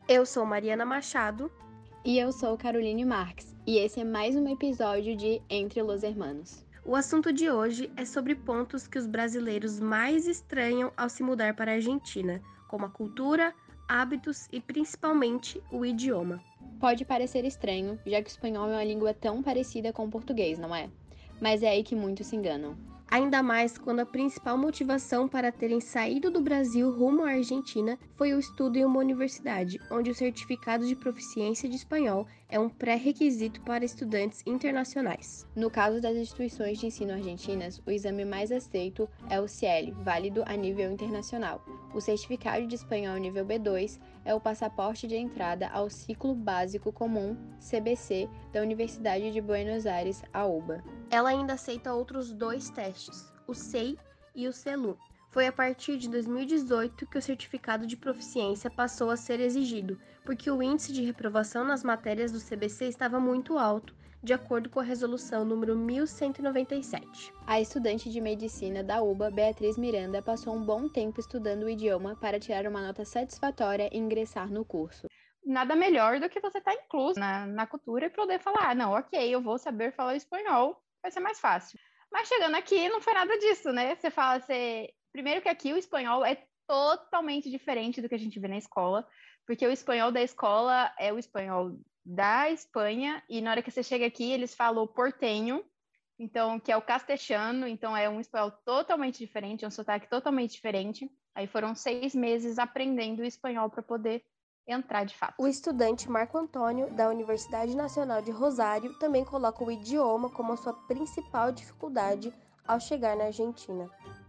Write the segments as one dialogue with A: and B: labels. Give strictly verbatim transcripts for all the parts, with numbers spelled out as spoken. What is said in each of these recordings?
A: Eu sou Mariana Machado.
B: E eu sou Caroline Marques. E esse é mais um episódio de Entre los Hermanos.
A: O assunto de hoje é sobre pontos que os brasileiros mais estranham ao se mudar para a Argentina, como a cultura, hábitos e principalmente o idioma.
B: Pode parecer estranho, já que o espanhol é uma língua tão parecida com o português, não é? Mas é aí que muitos se enganam.
A: Ainda mais quando a principal motivação para terem saído do Brasil rumo à Argentina foi o estudo em uma universidade, onde o certificado de proficiência de espanhol é um pré-requisito para estudantes internacionais.
B: No caso das instituições de ensino argentinas, o exame mais aceito é o C L, válido a nível internacional. O certificado de espanhol nível B dois é o passaporte de entrada ao ciclo básico comum, C B C, da Universidade de Buenos Aires, a U B A.
A: Ela ainda aceita outros dois testes, o C E I e o C E L U. Foi a partir de dois mil e dezoito que o certificado de proficiência passou a ser exigido, porque o índice de reprovação nas matérias do C B C estava muito alto, de acordo com a resolução número mil cento e noventa e sete.
B: A estudante de medicina da U B A, Beatriz Miranda, passou um bom tempo estudando o idioma para tirar uma nota satisfatória e ingressar no curso.
C: Nada melhor do que você estar incluso na, na cultura e poder falar, ah, não, ok, eu vou saber falar espanhol, vai ser mais fácil. Mas chegando aqui, não foi nada disso, né? Você fala, você... primeiro que aqui o espanhol é totalmente diferente do que a gente vê na escola, porque o espanhol da escola é o espanhol da Espanha, e na hora que você chega aqui, eles falam portenho, então, que é o castelhano, então é um espanhol totalmente diferente, é um sotaque totalmente diferente. Aí foram seis meses aprendendo o espanhol para poder entrar de fato.
A: O estudante Marco Antônio, da Universidade Nacional de Rosário, também coloca o idioma como a sua principal dificuldade ao chegar na Argentina.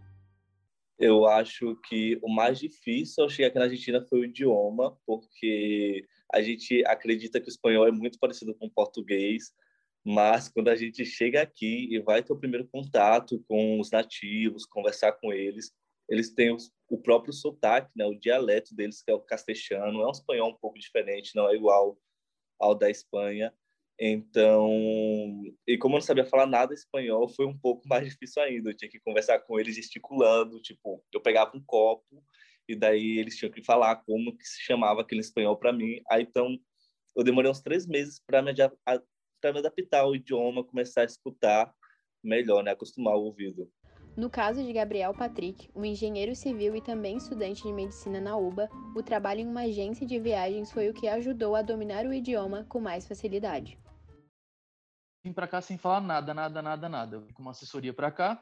D: Eu acho que o mais difícil ao chegar aqui na Argentina foi o idioma, porque a gente acredita que o espanhol é muito parecido com o português, mas quando a gente chega aqui e vai ter o primeiro contato com os nativos, conversar com eles, eles têm os, o próprio sotaque, né, o dialeto deles, que é o castelhano, é um espanhol um pouco diferente, não é igual ao da Espanha. Então, e como eu não sabia falar nada espanhol, foi um pouco mais difícil ainda. Eu tinha que conversar com eles gesticulando, tipo, eu pegava um copo e daí eles tinham que falar como que se chamava aquele espanhol para mim. Aí, então, eu demorei uns três meses para me, para me adaptar ao idioma, começar a escutar melhor, né, acostumar o ouvido.
B: No caso de Gabriel Patrick, um engenheiro civil e também estudante de medicina na U B A, o trabalho em uma agência de viagens foi o que ajudou a dominar o idioma com mais facilidade.
E: Vim para cá sem falar nada, nada, nada, nada. Eu vim com uma assessoria para cá,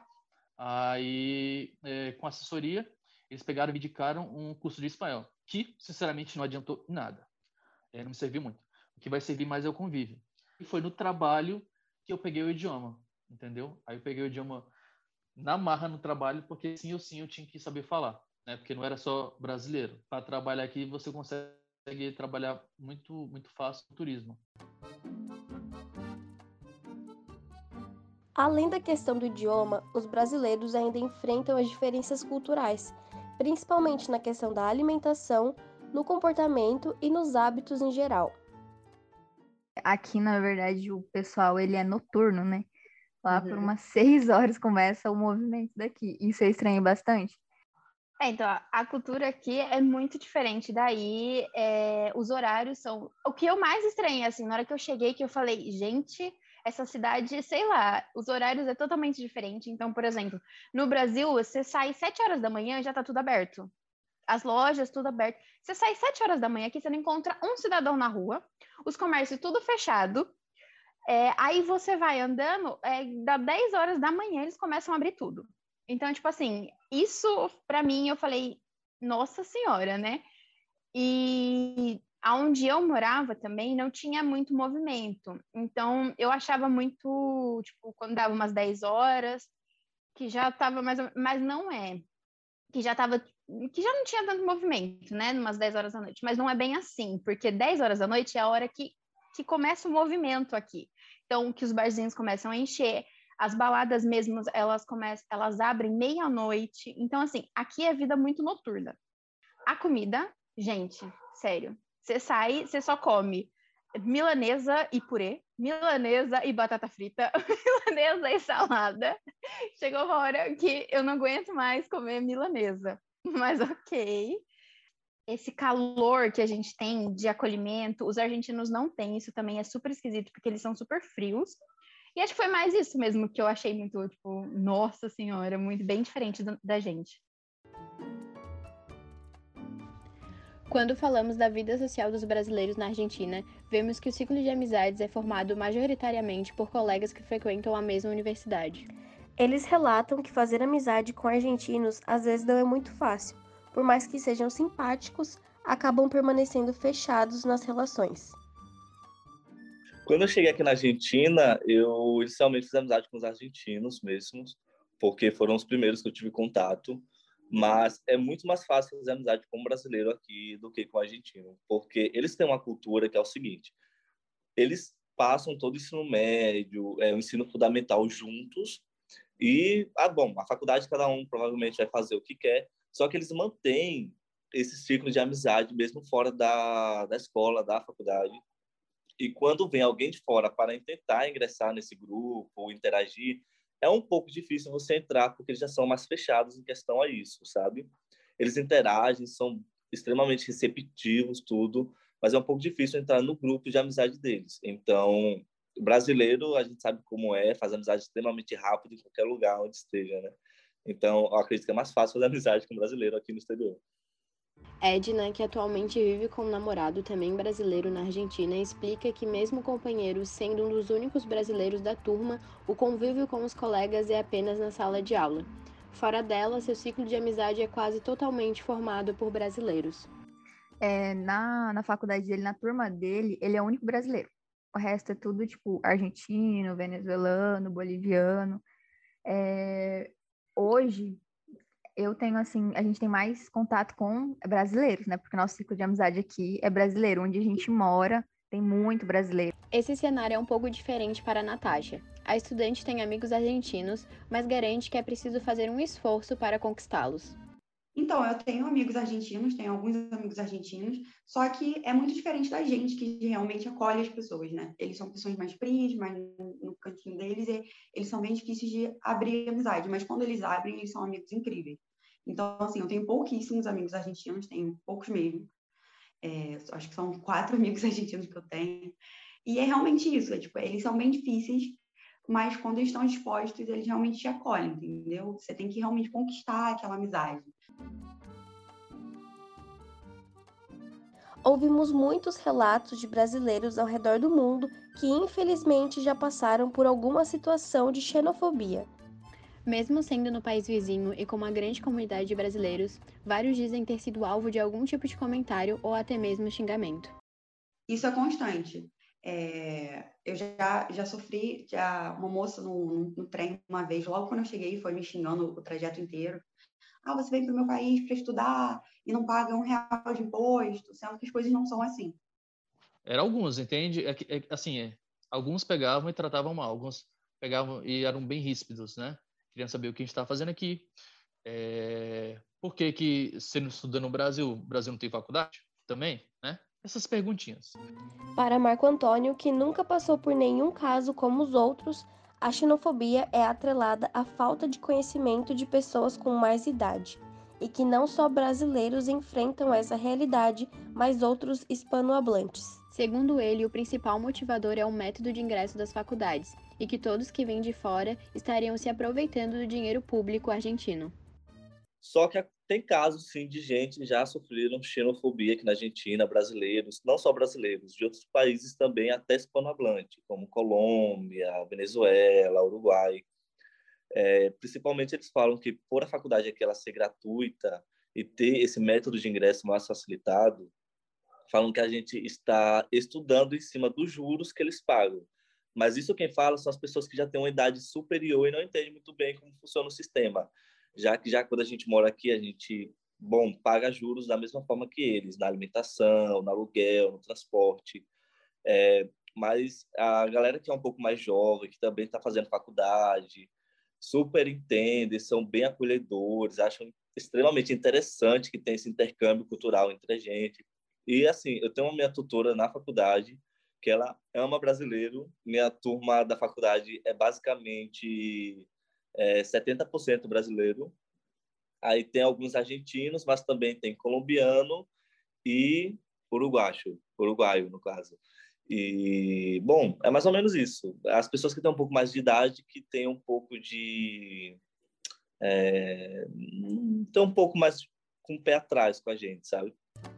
E: aí é, com assessoria eles pegaram e me indicaram um curso de espanhol, que sinceramente não adiantou nada, é, não me serviu muito. O que vai servir mais é o convívio. E foi no trabalho que eu peguei o idioma, entendeu? Aí eu peguei o idioma na marra no trabalho, porque sim ou sim eu tinha que saber falar, né? Porque não era só brasileiro. Para trabalhar aqui você consegue trabalhar muito, muito fácil no turismo.
A: Além da questão do idioma, os brasileiros ainda enfrentam as diferenças culturais, principalmente na questão da alimentação, no comportamento e nos hábitos em geral.
F: Aqui, na verdade, o pessoal ele é noturno, né? Lá
C: Uhum.
F: por umas seis horas começa o movimento daqui. Isso é estranho bastante.
C: É, então, a, a cultura aqui é muito diferente. Daí, é, os horários são... O que eu mais estranhei, assim, na hora que eu cheguei, que eu falei, gente, essa cidade, sei lá, os horários é totalmente diferente. Então, por exemplo, no Brasil, você sai sete horas da manhã e já tá tudo aberto. As lojas, tudo aberto. Você sai sete horas da manhã aqui, você não encontra um cidadão na rua, os comércios tudo fechado. É, aí você vai andando, é, dá dez horas da manhã eles começam a abrir tudo. Então, tipo assim, isso pra mim eu falei, nossa senhora, né? E aonde eu morava também não tinha muito movimento. Então, eu achava muito, tipo, quando dava umas dez horas, que já tava mais, mas não é. Que já tava, que já não tinha tanto movimento, né? Umas dez horas da noite. Mas não é bem assim, porque dez horas da noite é a hora que, que começa o movimento aqui. Então, que os barzinhos começam a encher, as baladas mesmo, elas começam, elas abrem meia-noite. Então, assim, aqui é vida muito noturna. A comida, gente, sério, você sai, você só come milanesa e purê, milanesa e batata frita, milanesa e salada. Chegou uma hora que eu não aguento mais comer milanesa, mas ok. esse calor que a gente tem de acolhimento, os argentinos não têm, isso também é super esquisito, porque eles são super frios. E acho que foi mais isso mesmo que eu achei muito, tipo, nossa senhora, muito bem diferente do, da gente.
B: Quando falamos da vida social dos brasileiros na Argentina, vemos que o ciclo de amizades é formado majoritariamente por colegas que frequentam a mesma universidade.
A: Eles relatam que fazer amizade com argentinos às vezes não é muito fácil. Por mais que sejam simpáticos, acabam permanecendo fechados nas relações.
D: Quando eu cheguei aqui na Argentina, eu inicialmente fiz amizade com os argentinos mesmos, porque foram os primeiros que eu tive contato. Mas é muito mais fácil fazer amizade com um brasileiro aqui do que com um argentino, porque eles têm uma cultura que é o seguinte: eles passam todo o ensino médio, é, o ensino fundamental juntos, e, ah, bom, a faculdade cada um provavelmente vai fazer o que quer, só que eles mantêm esse ciclo de amizade mesmo fora da, da escola, da faculdade. E quando vem alguém de fora para tentar ingressar nesse grupo ou interagir, é um pouco difícil você entrar, porque eles já são mais fechados em questão a isso, sabe? Eles interagem, são extremamente receptivos, tudo, mas é um pouco difícil entrar no grupo de amizade deles. Então, o brasileiro, a gente sabe como é, faz amizade extremamente rápido em qualquer lugar onde esteja, né? Então, eu acredito que é mais fácil fazer amizade com um brasileiro aqui no exterior.
B: Edna, que atualmente vive com um namorado também brasileiro na Argentina, explica que mesmo o companheiro sendo um dos únicos brasileiros da turma, o convívio com os colegas é apenas na sala de aula. Fora dela, seu ciclo de amizade é quase totalmente formado por brasileiros.
F: É, na, na faculdade dele, na turma dele, ele é o único brasileiro. O resto é tudo, tipo, argentino, venezuelano, boliviano. É, hoje, eu tenho, assim, a gente tem mais contato com brasileiros, né? Porque o nosso ciclo de amizade aqui é brasileiro. Onde a gente mora, tem muito brasileiro.
B: Esse cenário é um pouco diferente para a Natasha. A estudante tem amigos argentinos, mas garante que é preciso fazer um esforço para conquistá-los.
G: Então, eu tenho amigos argentinos, tenho alguns amigos argentinos, só que é muito diferente da gente, que realmente acolhe as pessoas, né? Eles são pessoas mais frias, mais no cantinho deles, e eles são bem difíceis de abrir amizade, mas quando eles abrem, eles são amigos incríveis. Então, assim, eu tenho pouquíssimos amigos argentinos, tenho poucos mesmo. É, acho que são quatro amigos argentinos que eu tenho. E é realmente isso, é, tipo, eles são bem difíceis, mas quando eles estão dispostos, eles realmente te acolhem, entendeu? Você tem que realmente conquistar aquela amizade.
A: Ouvimos muitos relatos de brasileiros ao redor do mundo que infelizmente já passaram por alguma situação de xenofobia.
B: Mesmo sendo no país vizinho e com uma grande comunidade de brasileiros, vários dizem ter sido alvo de algum tipo de comentário ou até mesmo xingamento.
G: Isso é constante. É, eu já, já sofri, já, uma moça no, no, no trem uma vez, logo quando eu cheguei, foi me xingando o trajeto inteiro. Ah, você vem para o meu país para estudar e não paga um real de imposto, sendo que as coisas não são assim.
E: Era alguns, entende? É, é, assim, é, alguns pegavam e tratavam mal, alguns pegavam e eram bem ríspidos, né? Queriam saber o que a gente estava fazendo aqui. É, por que que você não estuda no Brasil? O Brasil não tem faculdade? Também, né? Essas perguntinhas.
A: Para Marco Antônio, que nunca passou por nenhum caso como os outros, a xenofobia é atrelada à falta de conhecimento de pessoas com mais idade, e que não só brasileiros enfrentam essa realidade, mas outros hispanohablantes.
B: Segundo ele, o principal motivador é o método de ingresso das faculdades, e que todos que vêm de fora estariam se aproveitando do dinheiro público argentino.
D: Só que tem casos, sim, de gente que já sofreram xenofobia aqui na Argentina, brasileiros, não só brasileiros, de outros países também, até hispanohablante, como Colômbia, Venezuela, Uruguai. É, principalmente eles falam que, por a faculdade aqui ela ser gratuita e ter esse método de ingresso mais facilitado, falam que a gente está estudando em cima dos juros que eles pagam. Mas isso quem fala são as pessoas que já têm uma idade superior e não entendem muito bem como funciona o sistema. Já que já quando a gente mora aqui, a gente, bom, paga juros da mesma forma que eles, na alimentação, no aluguel, no transporte. É, mas a galera que é um pouco mais jovem, que também está fazendo faculdade, super entende, são bem acolhedores, acham extremamente interessante que tem esse intercâmbio cultural entre a gente. E, assim, eu tenho uma minha tutora na faculdade, que ela ama brasileiro. Minha turma da faculdade é basicamente é, setenta por cento brasileiro. Aí tem alguns argentinos, mas também tem colombiano e uruguaio, uruguaio, no caso. E, bom, é mais ou menos isso. As pessoas que têm um pouco mais de idade, que têm um pouco de... É, estão um pouco mais com o pé atrás com a gente, sabe?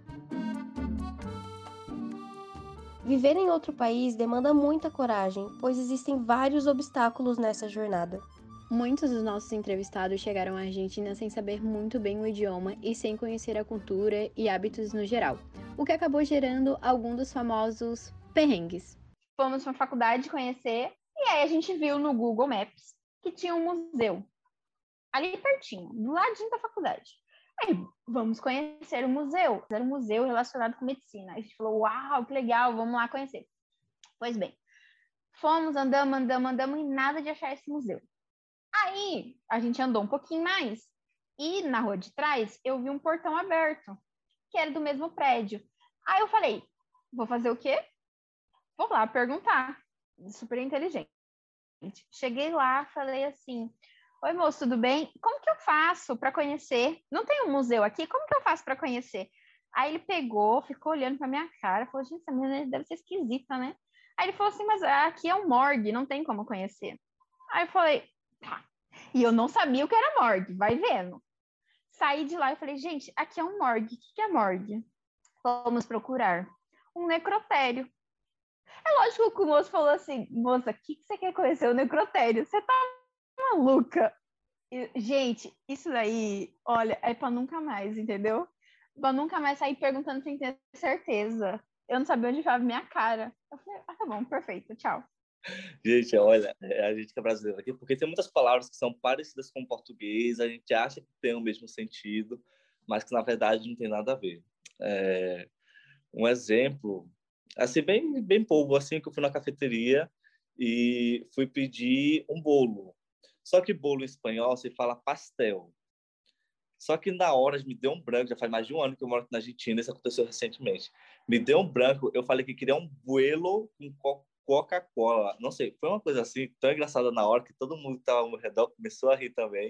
A: Viver em outro país demanda muita coragem, pois existem vários obstáculos nessa jornada.
B: Muitos dos nossos entrevistados chegaram à Argentina sem saber muito bem o idioma e sem conhecer a cultura e hábitos no geral, o que acabou gerando algum dos famosos perrengues.
C: Fomos para a faculdade conhecer, e aí a gente viu no Google Maps que tinha um museu ali pertinho, do ladinho da faculdade. Aí, vamos conhecer o museu. Era um museu relacionado com medicina. Aí a gente falou, uau, que legal, vamos lá conhecer. Pois bem, fomos, andamos, andamos, andamos, e nada de achar esse museu. Aí, a gente andou um pouquinho mais, e na rua de trás, eu vi um portão aberto, que era do mesmo prédio. Aí eu falei, vou fazer o quê? Vou lá perguntar. Super inteligente. Cheguei lá, falei assim, oi, moço, tudo bem? Como que eu faço para conhecer? Não tem um museu aqui? Como que eu faço para conhecer? Aí ele pegou, ficou olhando para minha cara, falou, gente, essa menina deve ser esquisita, né? Aí ele falou assim, mas aqui é um morgue, não tem como conhecer. Aí eu falei, tá. E eu não sabia o que era morgue, vai vendo. Saí de lá e falei, gente, aqui é um morgue. O que é morgue? Vamos procurar um necrotério. É lógico que o moço falou assim, moça, o que, que você quer conhecer? O necrotério? Você tá maluca? E, gente, isso daí, olha, é pra nunca mais, entendeu? Pra nunca mais sair perguntando sem ter certeza. Eu não sabia onde estava minha cara. Eu falei, ah, tá bom, perfeito, tchau.
D: Gente, olha, a gente que é brasileiro aqui, porque tem muitas palavras que são parecidas com o português, a gente acha que tem o mesmo sentido, mas que, na verdade, não tem nada a ver. É, um exemplo, assim, bem, bem bobo, assim, que eu fui na cafeteria e fui pedir um bolo. Só que bolo em espanhol se fala pastel. Só que na hora me deu um branco, já faz mais de um ano que eu moro aqui na Argentina, isso aconteceu recentemente. Me deu um branco, eu falei que queria um buelo com Coca-Cola. Não sei, foi uma coisa assim, tão engraçada na hora que todo mundo que estava ao meu redor começou a rir também.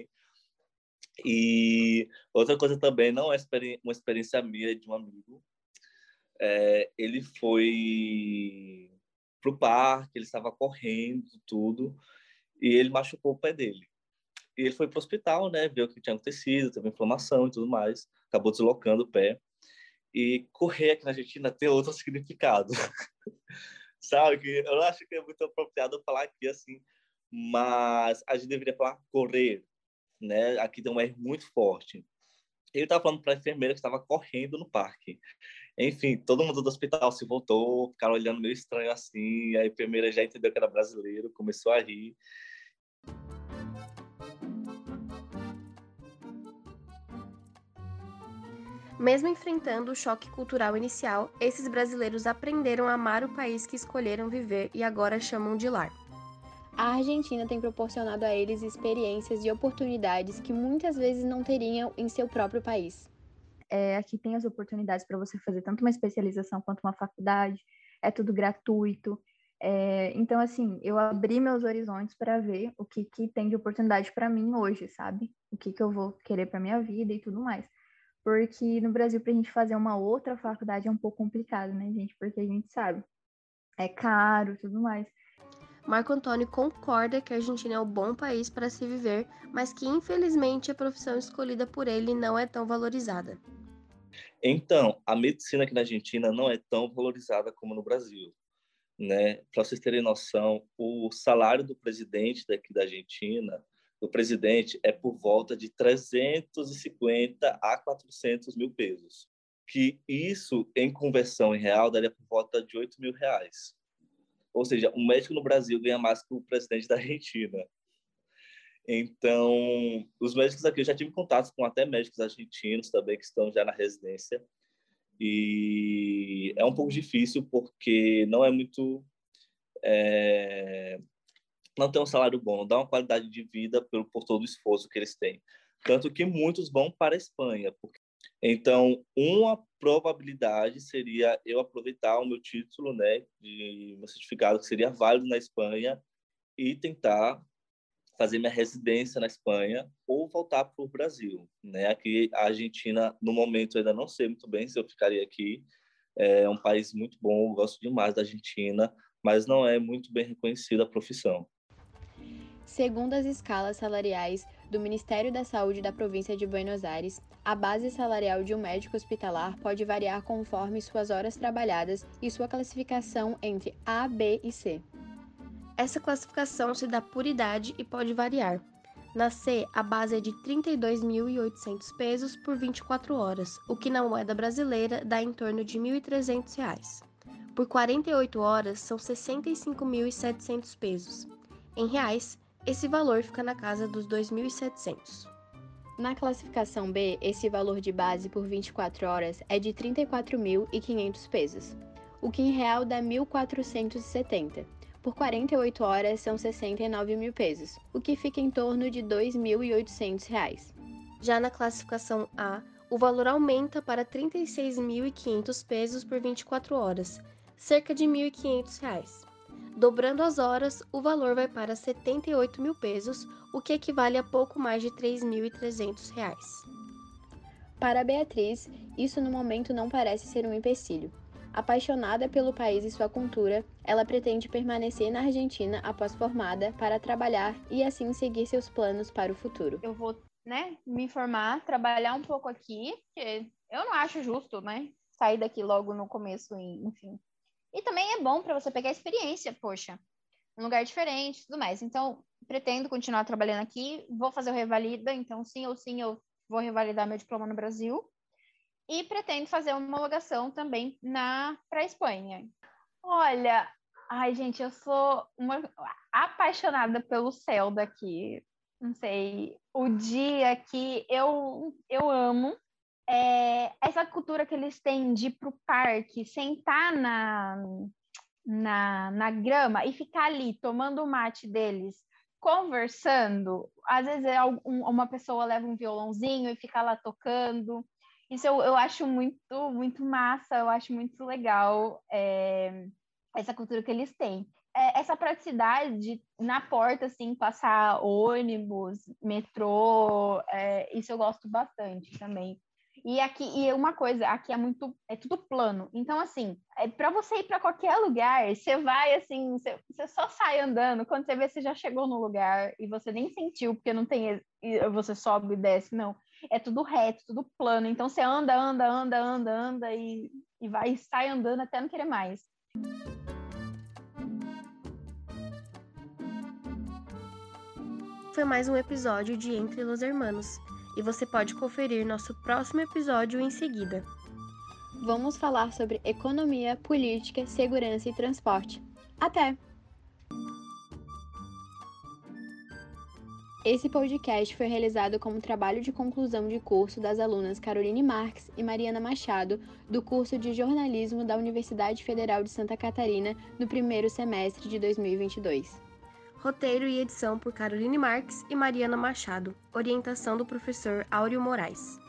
D: E outra coisa também, não é uma experiência minha, de um amigo. É, ele foi pro parque, ele estava correndo, tudo, e ele machucou o pé dele. E ele foi pro hospital, né? Viu o que tinha acontecido, teve inflamação e tudo mais. Acabou deslocando o pé. E correr aqui na Argentina tem outro significado. Sabe? Que eu acho que é muito apropriado falar aqui assim. Mas a gente deveria falar correr, né? Aqui tem um R muito forte. Ele estava falando para a enfermeira que estava correndo no parque. Enfim, todo mundo do hospital se voltou, ficaram olhando meio estranho assim. A enfermeira já entendeu que era brasileiro, começou a rir.
A: Mesmo enfrentando o choque cultural inicial, esses brasileiros aprenderam a amar o país que escolheram viver e agora chamam de lar.
B: A Argentina tem proporcionado a eles experiências e oportunidades que muitas vezes não teriam em seu próprio país.
F: É, aqui tem as oportunidades para você fazer tanto uma especialização quanto uma faculdade, é tudo gratuito. É, então, assim, eu abri meus horizontes para ver o que, que tem de oportunidade para mim hoje, sabe? O que, que eu vou querer para minha vida e tudo mais. Porque no Brasil, para a gente fazer uma outra faculdade é um pouco complicado, né, gente? Porque a gente sabe, é caro e tudo mais.
A: Marco Antônio concorda que a Argentina é um bom país para se viver, mas que infelizmente a profissão escolhida por ele não é tão valorizada.
D: Então, a medicina aqui na Argentina não é tão valorizada como no Brasil, né? Para vocês terem noção, o salário do presidente daqui da Argentina, do presidente, é por volta de trezentos e cinquenta a quatrocentos mil pesos, que isso, em conversão em real, daria por volta de oito mil reais. Ou seja, um médico no Brasil ganha mais que o presidente da Argentina. Então, os médicos aqui, eu já tive contatos com até médicos argentinos também, que estão já na residência, e é um pouco difícil porque não é muito... É, não tem um salário bom, não dá uma qualidade de vida por, por todo o esforço que eles têm. Tanto que muitos vão para a Espanha. Porque... Então, uma probabilidade seria eu aproveitar o meu título, né, de meu certificado, que seria válido na Espanha, e tentar fazer minha residência na Espanha ou voltar para o Brasil, né? Aqui, a Argentina, no momento, ainda não sei muito bem se eu ficaria aqui. É um país muito bom, eu gosto demais da Argentina, mas não é muito bem reconhecida a profissão.
B: Segundo as escalas salariais do Ministério da Saúde da província de Buenos Aires, a base salarial de um médico hospitalar pode variar conforme suas horas trabalhadas e sua classificação entre A, B e C.
A: Essa classificação se dá por idade e pode variar. Na C, a base é de trinta e dois mil e oitocentos pesos por vinte e quatro horas, o que na moeda brasileira dá em torno de mil e trezentos reais. Por quarenta e oito horas, são sessenta e cinco mil e setecentos pesos. Em reais, esse valor fica na casa dos dois mil e setecentos.
B: Na classificação B, esse valor de base por vinte e quatro horas é de trinta e quatro mil e quinhentos pesos, o que em real dá mil quatrocentos e setenta. Por quarenta e oito horas são sessenta e nove mil pesos, o que fica em torno de dois mil e oitocentos reais.
A: Já na classificação A, o valor aumenta para trinta e seis mil e quinhentos pesos por vinte e quatro horas, cerca de mil e quinhentos reais. Dobrando as horas, o valor vai para setenta e oito mil pesos, o que equivale a pouco mais de três mil e trezentos reais.
B: Para a Beatriz, isso no momento não parece ser um empecilho. Apaixonada pelo país e sua cultura, ela pretende permanecer na Argentina após formada para trabalhar e assim seguir seus planos para o futuro.
C: Eu vou, né, me informar, trabalhar um pouco aqui, porque eu não acho justo, né, sair daqui logo no começo, enfim. E também é bom para você pegar experiência, poxa, um lugar diferente e tudo mais. Então, pretendo continuar trabalhando aqui, vou fazer o Revalida, então sim ou sim eu vou revalidar meu diploma no Brasil. E pretendo fazer uma homologação também na para a Espanha. Olha, ai gente, eu sou uma apaixonada pelo céu daqui. Não sei, o dia que eu, eu amo é essa cultura que eles têm de ir pro parque, sentar na, na, na grama e ficar ali tomando o mate deles, conversando. Às vezes é uma pessoa leva um violãozinho e fica lá tocando. Isso eu, eu acho muito, muito massa, eu acho muito legal é, essa cultura que eles têm. É, essa praticidade de, na porta, assim, passar ônibus, metrô, é, isso eu gosto bastante também. E aqui, e uma coisa, aqui é muito, é tudo plano. Então, assim, é, para você ir para qualquer lugar, você vai, assim, você, você só sai andando, quando você vê, você já chegou no lugar e você nem sentiu, porque não tem, você sobe e desce, não. É tudo reto, tudo plano. Então você anda, anda, anda, anda, anda e, e vai e sai andando até não querer mais.
A: Foi mais um episódio de Entre los Hermanos. E você pode conferir nosso próximo episódio em seguida.
B: Vamos falar sobre economia, política, segurança e transporte. Até! Esse podcast foi realizado como trabalho de conclusão de curso das alunas Caroline Marques e Mariana Machado, do curso de jornalismo da Universidade Federal de Santa Catarina, no primeiro semestre de dois mil e vinte e dois.
A: Roteiro e edição por Caroline Marques e Mariana Machado. Orientação do professor Áureo Moraes.